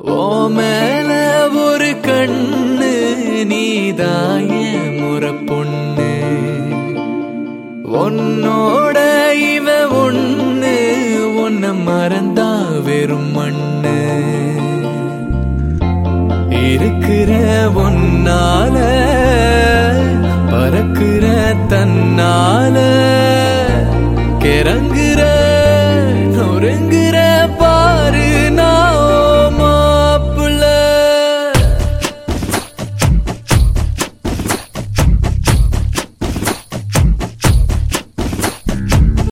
ஓ மேல ஒரு கண்ணு நீதாய முறை பொண்ணு உன்னோட